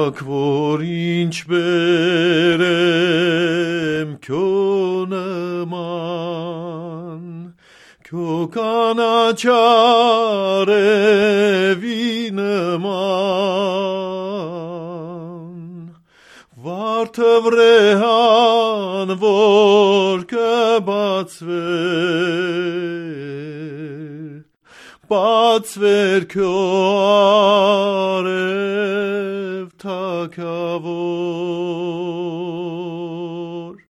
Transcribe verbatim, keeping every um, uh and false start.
Ak որ ինչ բերեմ քո նման, քո կանաչարևի նման, վարդը վրեհան որ կբացվեր, բացվեր քո արև թագավոր.